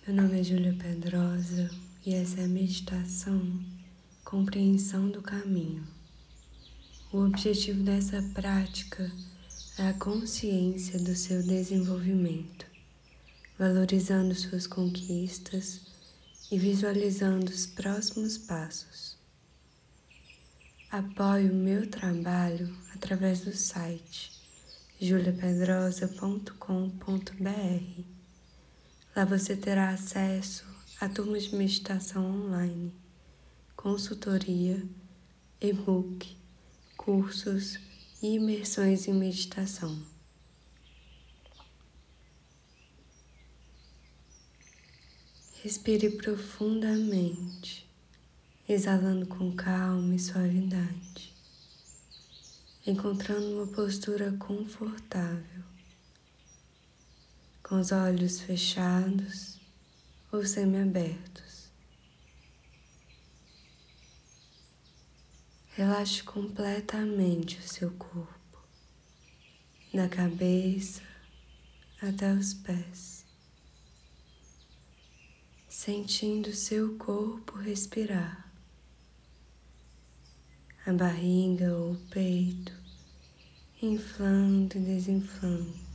Meu nome é Júlia Pedrosa e essa é a meditação Compreensão do Caminho. O objetivo dessa prática é a consciência do seu desenvolvimento, valorizando suas conquistas e visualizando os próximos passos. Apoie o meu trabalho através do site juliapedrosa.com.br. Lá você terá acesso a turmas de meditação online, consultoria, e-book, cursos e imersões em meditação. Respire profundamente, exalando com calma e suavidade, encontrando uma postura confortável, com os olhos fechados ou semiabertos. Relaxe completamente o seu corpo, da cabeça até os pés, sentindo seu corpo respirar, a barriga ou o peito inflando e desinflando.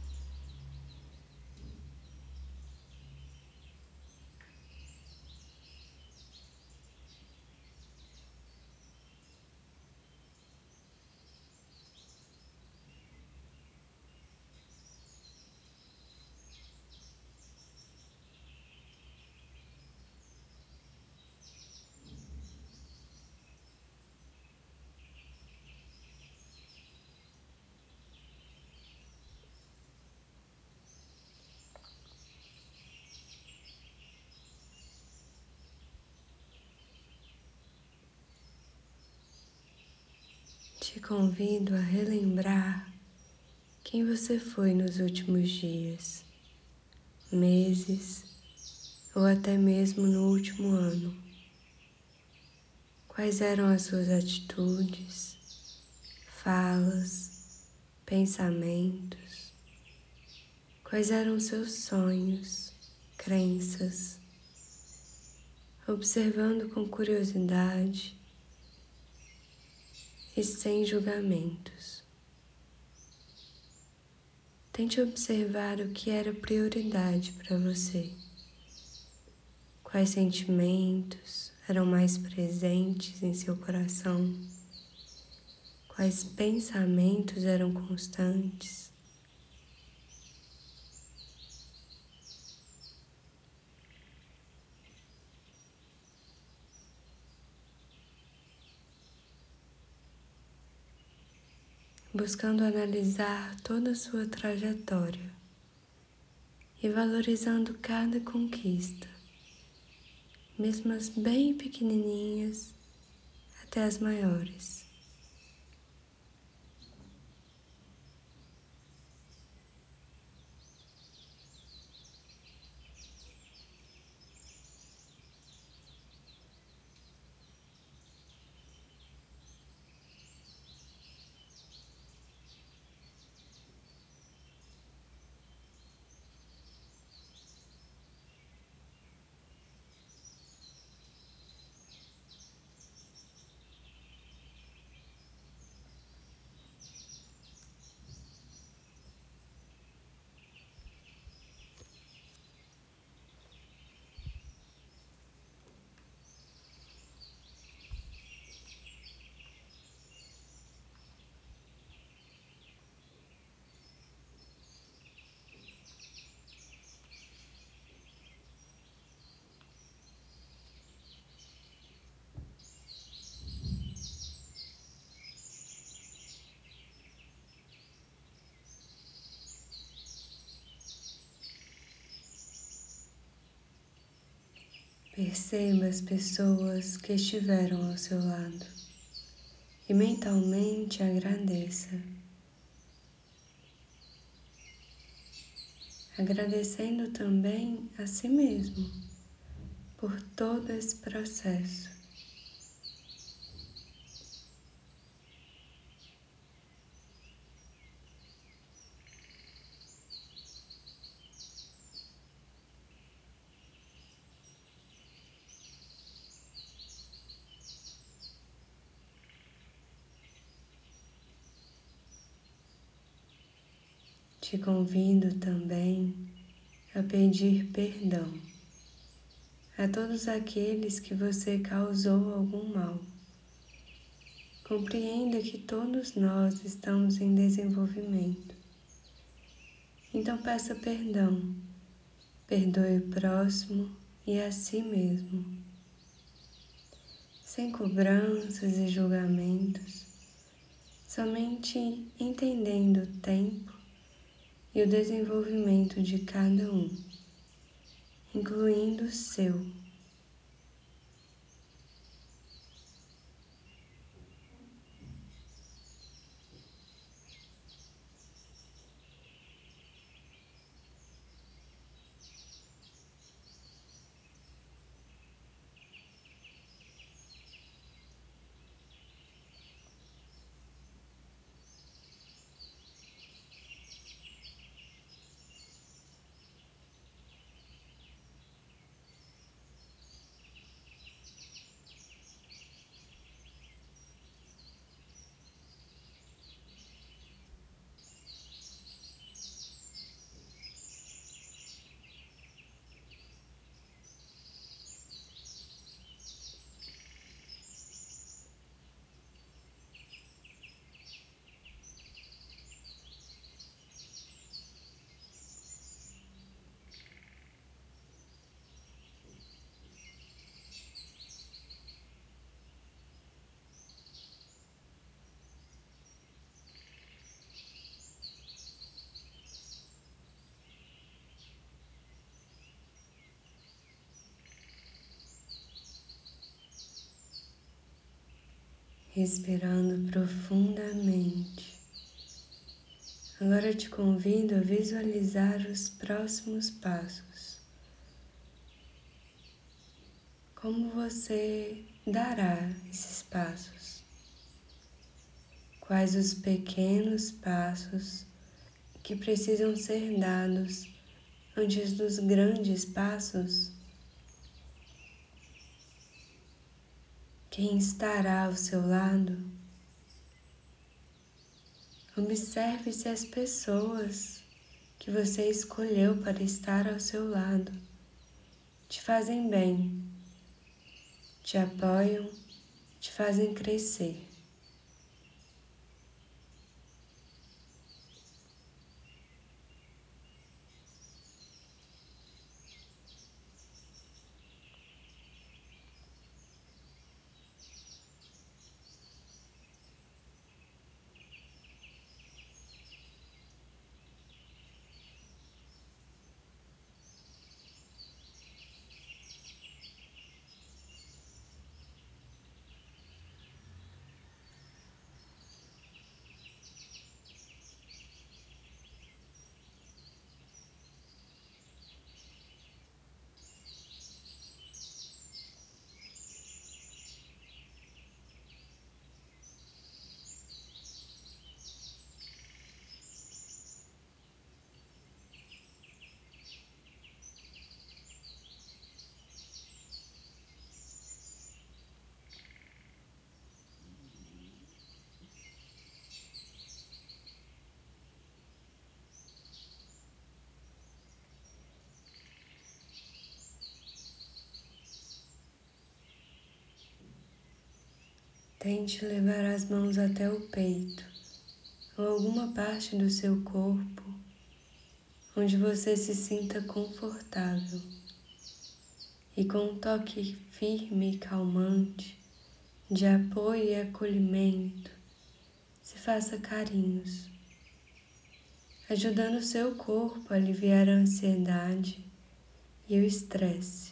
Te convido a relembrar quem você foi nos últimos dias, meses ou até mesmo no último ano. Quais eram as suas atitudes, falas, pensamentos? Quais eram seus sonhos, crenças? Observando com curiosidade e sem julgamentos. Tente observar o que era prioridade para você. Quais sentimentos eram mais presentes em seu coração? Quais pensamentos eram constantes? Buscando analisar toda a sua trajetória e valorizando cada conquista, mesmo as bem pequenininhas até as maiores. Perceba as pessoas que estiveram ao seu lado e mentalmente agradeça. Agradecendo também a si mesmo por todo esse processo. Te convido também a pedir perdão a todos aqueles que você causou algum mal. Compreenda que todos nós estamos em desenvolvimento. Então peça perdão, perdoe o próximo e a si mesmo, sem cobranças e julgamentos, somente entendendo o tempo e o desenvolvimento de cada um, incluindo o seu. Respirando profundamente. Agora te convido a visualizar os próximos passos. Como você dará esses passos? Quais os pequenos passos que precisam ser dados antes dos grandes passos? Quem estará ao seu lado? Observe se as pessoas que você escolheu para estar ao seu lado te fazem bem, te apoiam, te fazem crescer. Tente levar as mãos até o peito ou alguma parte do seu corpo onde você se sinta confortável e com um toque firme e calmante de apoio e acolhimento, se faça carinhos, ajudando o seu corpo a aliviar a ansiedade e o estresse.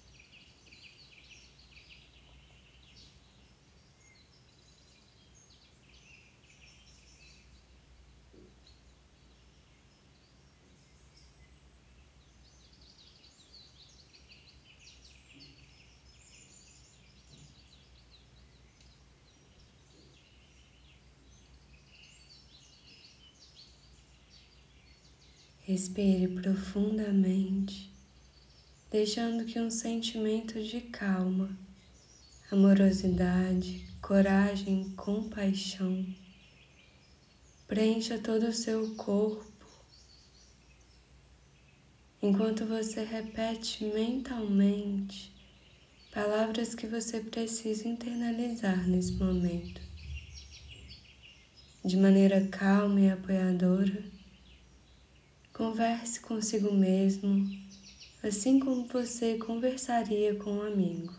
Respire profundamente, deixando que um sentimento de calma, amorosidade, coragem e compaixão preencha todo o seu corpo enquanto você repete mentalmente palavras que você precisa internalizar nesse momento. De maneira calma e apoiadora, converse consigo mesmo, assim como você conversaria com um amigo.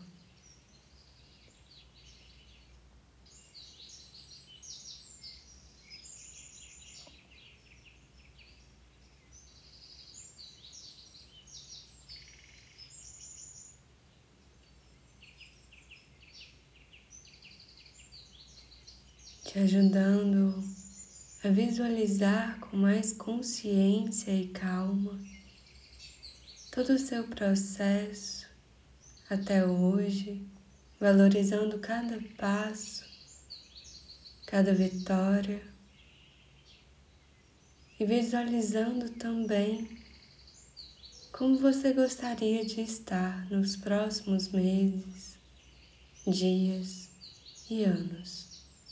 Te ajudando a visualizar com mais consciência e calma todo o seu processo até hoje, valorizando cada passo, cada vitória e visualizando também como você gostaria de estar nos próximos meses, dias e anos.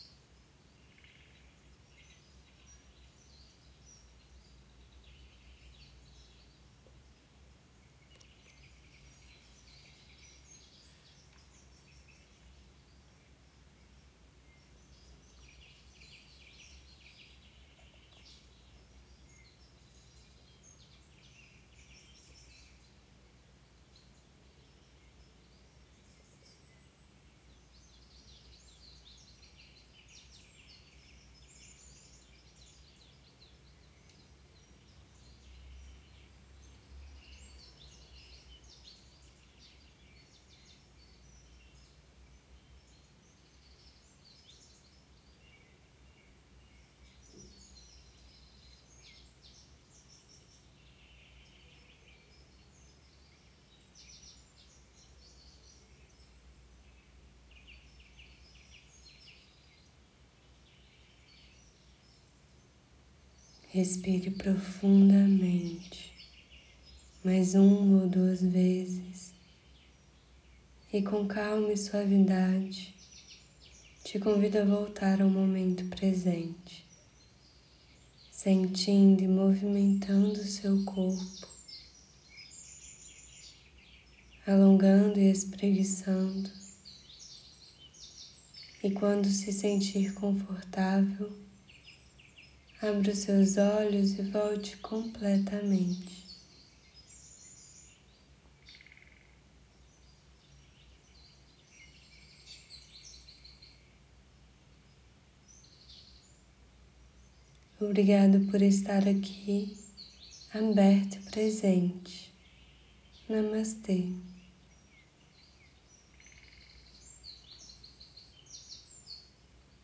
Respire profundamente, mais uma ou duas vezes, e com calma e suavidade, te convido a voltar ao momento presente, sentindo e movimentando o seu corpo, alongando e espreguiçando, e quando se sentir confortável, abra os seus olhos e volte completamente. Obrigado por estar aqui, aberto e presente. Namastê.